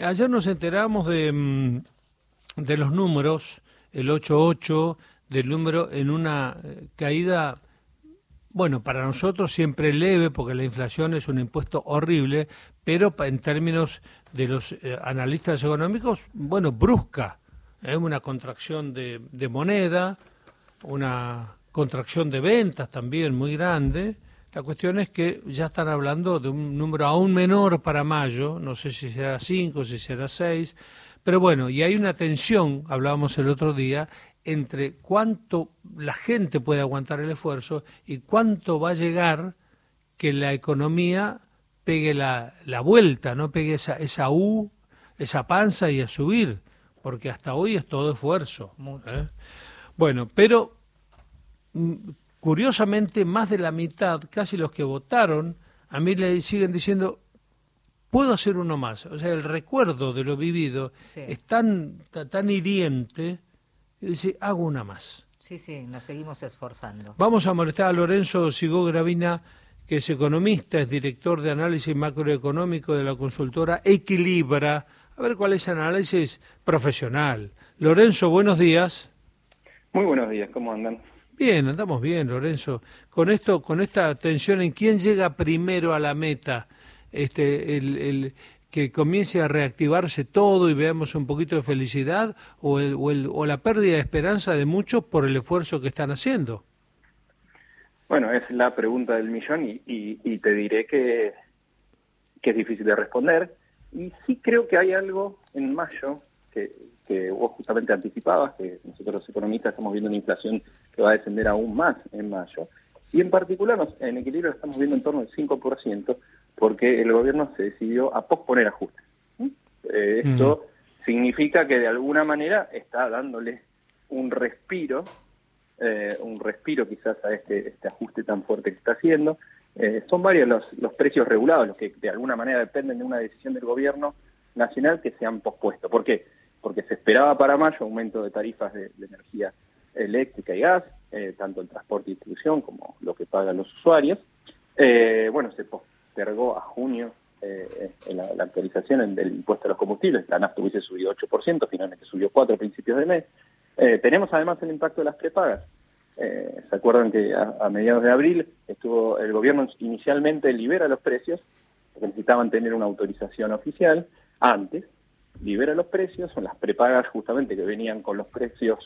ayer nos enteramos de los números, el 88, del número en una caída, bueno, para nosotros siempre leve, porque la inflación es un impuesto horrible, pero en términos de los analistas económicos, bueno, brusca. Una contracción de moneda, una contracción de ventas también muy grande. La cuestión es que ya están hablando de un número aún menor para mayo, no sé si será 5, si será 6, pero bueno, y hay una tensión, hablábamos el otro día, entre cuánto la gente puede aguantar el esfuerzo y cuánto va a llegar que la economía pegue la vuelta, no pegue esa U, esa panza y a subir, porque hasta hoy es todo esfuerzo. Mucho. Bueno, pero curiosamente más de la mitad, casi los que votaron, a mí le siguen diciendo, puedo hacer uno más. O sea, el recuerdo de lo vivido es tan hiriente que dice, hago una más. Sí, nos seguimos esforzando. Vamos a molestar a Lorenzo Sigó Gravina, que es economista, es director de análisis macroeconómico de la consultora Equilibra. A ver cuál es el análisis profesional. Lorenzo, buenos días. Muy buenos días, ¿cómo andan? Bien, andamos bien, Lorenzo. Con esta tensión en quién llega primero a la meta, el que comience a reactivarse todo y veamos un poquito de felicidad, o la pérdida de esperanza de muchos por el esfuerzo que están haciendo. Bueno, es la pregunta del millón y te diré que es difícil de responder. Y sí creo que hay algo en mayo que vos justamente anticipabas, que nosotros los economistas estamos viendo una inflación que va a descender aún más en mayo. Y en particular en Equilibrio estamos viendo en torno al 5%, porque el gobierno se decidió a posponer ajustes. Esto significa que de alguna manera está dándole un respiro quizás a este ajuste tan fuerte que está haciendo. Son varios los precios regulados, los que de alguna manera dependen de una decisión del gobierno nacional que se han pospuesto. ¿Por qué? Porque se esperaba para mayo aumento de tarifas de energía eléctrica y gas, tanto el transporte y distribución como lo que pagan los usuarios. Bueno, se postergó a junio la actualización del impuesto a los combustibles. La nafta hubiese subido 8%, finalmente subió 4% a principios de mes. Tenemos además el impacto de las prepagas. ¿Se acuerdan que a mediados de abril el gobierno inicialmente libera los precios, porque necesitaban tener una autorización oficial antes, libera los precios, son las prepagas justamente que venían con los precios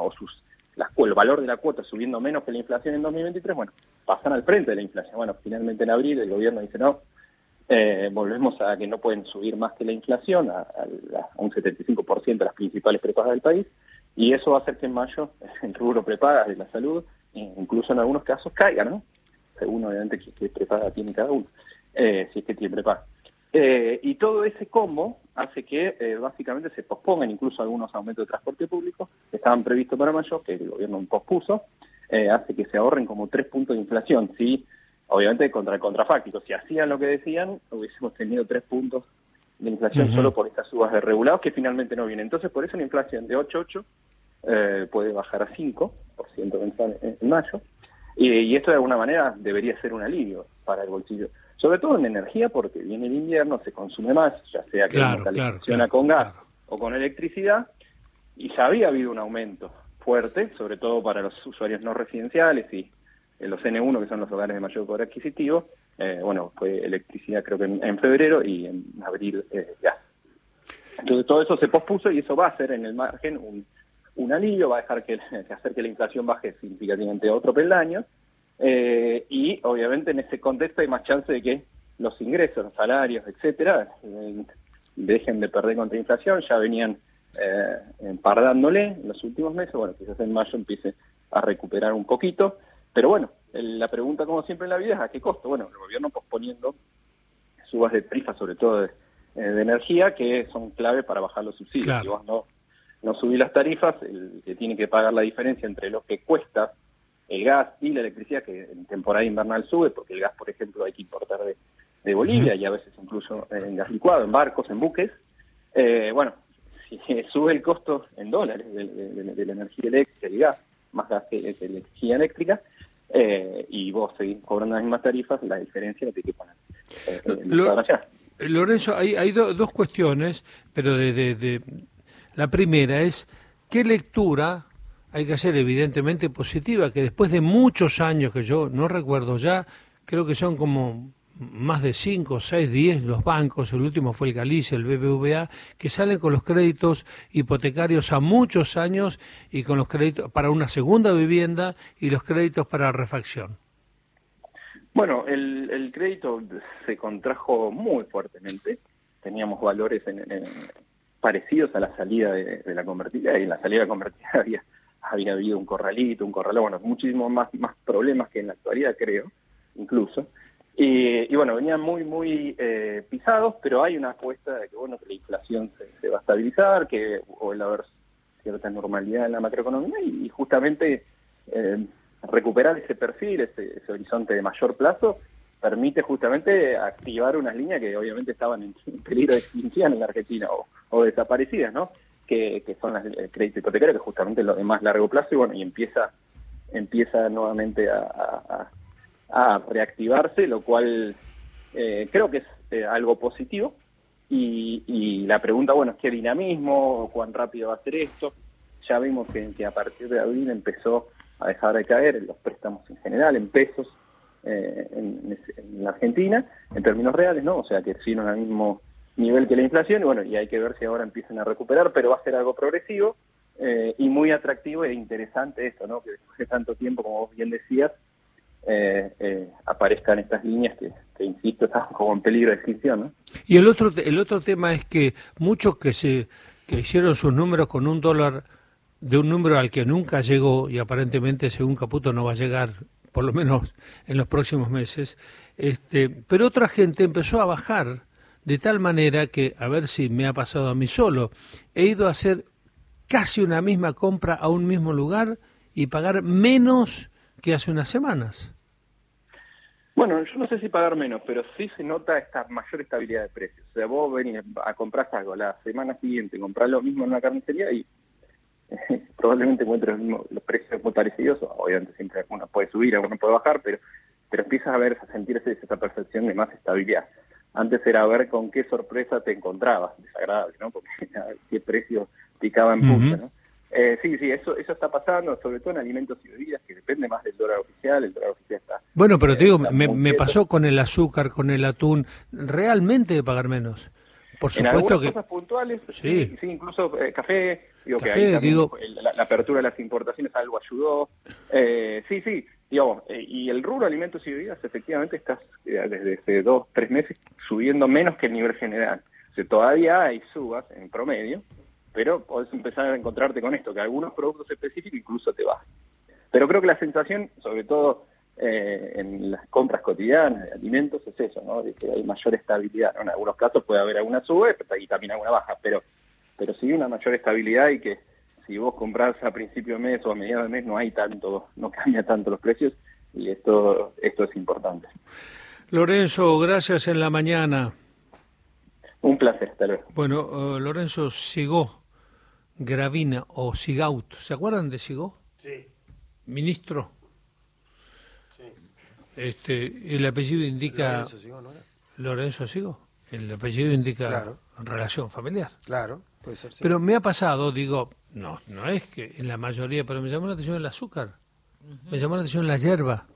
el valor de la cuota subiendo menos que la inflación en 2023, bueno, pasan al frente de la inflación. Bueno, finalmente en abril el gobierno dice no, volvemos a que no pueden subir más que la inflación, a un 75% de las principales prepagas del país, y eso va a hacer que en mayo el rubro prepagas de la salud, incluso en algunos casos, caiga, ¿no? Según obviamente qué prepaga tiene cada uno, si es que tiene prepaga. Y todo ese combo hace que básicamente se pospongan incluso algunos aumentos de transporte público que estaban previstos para mayo, que el gobierno pospuso, hace que se ahorren como 3 puntos de inflación. Sí, obviamente contra el contrafáctico. Si hacían lo que decían, hubiésemos tenido 3 puntos de inflación solo por estas subas de regulados que finalmente no vienen. Entonces, por eso la inflación de 8,8 puede bajar a 5% mensual en mayo. Y esto de alguna manera debería ser un alivio para el bolsillo. Sobre todo en energía, porque viene el invierno, se consume más, ya sea que uno calefacciona con gas o con electricidad, y ya había habido un aumento fuerte, sobre todo para los usuarios no residenciales y los N1, que son los hogares de mayor poder adquisitivo. Bueno, fue electricidad creo que en febrero y en abril gas. Entonces todo eso se pospuso y eso va a hacer en el margen un alivio, va a dejar hacer que la inflación baje significativamente a otro peldaño. Y obviamente en ese contexto hay más chance de que los ingresos, los salarios, etcétera, dejen de perder contra inflación. Ya venían pardándole en los últimos meses. Bueno, quizás en mayo empiece a recuperar un poquito, pero bueno, la pregunta como siempre en la vida es ¿a qué costo? Bueno, el gobierno posponiendo subas de tarifas, sobre todo de energía, que son clave para bajar los subsidios. Claro. Si vos no subís las tarifas, el que tiene que pagar la diferencia entre lo que cuesta el gas y la electricidad, que en temporada invernal sube, porque el gas, por ejemplo, hay que importar de Bolivia, y a veces incluso en gas licuado, en barcos, en buques. Bueno, si sube el costo en dólares de la energía eléctrica y gas, más gas que energía eléctrica, y vos seguís cobrando las mismas tarifas, la diferencia la tenés que poner. Lorenzo, hay dos cuestiones, pero la primera es, ¿qué lectura hay que hacer evidentemente positiva? Que después de muchos años que yo no recuerdo ya, creo que son como más de 5, 6, 10 los bancos, el último fue el Galicia, el BBVA, que salen con los créditos hipotecarios a muchos años y con los créditos para una segunda vivienda y los créditos para refacción. Bueno, el crédito se contrajo muy fuertemente. Teníamos valores parecidos a la salida de la convertida, y en la salida convertida había habido un corralito, un corralón, bueno, muchísimos más problemas que en la actualidad, creo, incluso. Y bueno, venían muy pisados, pero hay una apuesta de que, bueno, que la inflación se va a estabilizar, que o va a haber cierta normalidad en la macroeconomía y justamente recuperar ese perfil, ese horizonte de mayor plazo, permite justamente activar unas líneas que obviamente estaban en peligro de extinción en la Argentina o desaparecidas, ¿no? Que son el crédito hipotecario, que justamente lo de más largo plazo, y bueno, y empieza nuevamente a reactivarse, lo cual creo que es algo positivo. Y la pregunta, bueno, es qué dinamismo, cuán rápido va a ser esto. Ya vimos que a partir de abril empezó a dejar de caer los préstamos en general, en pesos, en la Argentina, en términos reales, ¿no? O sea, que siguen al mismo nivel que la inflación, y bueno, y hay que ver si ahora empiezan a recuperar, pero va a ser algo progresivo y muy atractivo e interesante esto, ¿no? Que después de tanto tiempo, como vos bien decías, aparezcan estas líneas que insisto, están como en peligro de extinción, ¿no? Y el otro tema es que muchos que hicieron sus números con $1 de un número al que nunca llegó, y aparentemente según Caputo no va a llegar, por lo menos en los próximos meses, pero otra gente empezó a bajar de tal manera que, a ver si me ha pasado a mí solo, he ido a hacer casi una misma compra a un mismo lugar y pagar menos que hace unas semanas. Bueno, yo no sé si pagar menos, pero sí se nota esta mayor estabilidad de precios. O sea, vos venís a comprar algo, la semana siguiente comprás lo mismo en una carnicería y probablemente encuentres los precios muy parecidos. Obviamente siempre alguno puede subir, alguno puede bajar, pero empiezas a sentirse esa percepción de más estabilidad. Antes era ver con qué sorpresa te encontrabas, desagradable, ¿no? Porque qué precio picaba en punta, ¿no? Sí, eso está pasando, sobre todo en alimentos y bebidas, que depende más del dólar oficial. El dólar oficial está... Bueno, pero te digo, me pasó con el azúcar, con el atún, realmente de pagar menos. Por supuesto que... cosas puntuales, sí, incluso café, café, que ahí también, la apertura de las importaciones algo ayudó. Y el rubro alimentos y bebidas efectivamente está desde hace 2-3 meses subiendo menos que el nivel general. O sea, todavía hay subas en promedio, pero podés empezar a encontrarte con esto, que algunos productos específicos incluso te bajan. Pero creo que la sensación, sobre todo en las compras cotidianas de alimentos, es eso, ¿no? De que hay mayor estabilidad, ¿no? En algunos casos puede haber alguna suba y también alguna baja, pero sí una mayor estabilidad, y que si vos comprás a principio de mes o a mediados de mes no cambia tanto los precios, y esto es importante. Lorenzo, gracias en la mañana. Un placer, hasta luego. Bueno, Lorenzo Sigó Gravina o Sigaut, ¿se acuerdan de Sigó? Sí. Ministro. Sí. El apellido indica... Lorenzo Sigó, ¿no era? Lorenzo Sigó. El apellido indica claro. Relación familiar. Claro, puede ser. Sí. Pero me ha pasado, digo, no es que en la mayoría, pero me llamó la atención el azúcar. Me llamó la atención la yerba.